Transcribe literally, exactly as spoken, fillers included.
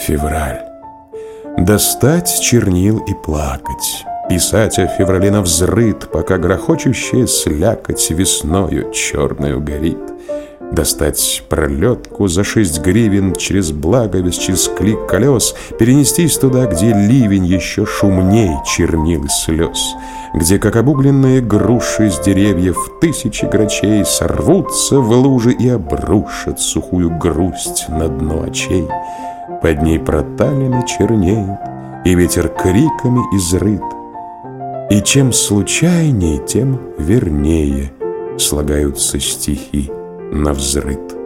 Февраль. Достать чернил и плакать, писать о феврале навзрыд, пока грохочущая слякоть весною черною горит. Достать пролетку за шесть гривен через благовесть, через клик колес, перенестись туда, где ливень еще шумней чернил и слез, где, как обугленные груши с деревьев, тысячи грачей сорвутся в лужи и обрушат сухую грусть на дно очей. Под ней проталины чернеют, и ветер криками изрыт. И чем случайней, тем вернее слагаются стихи навзрыд.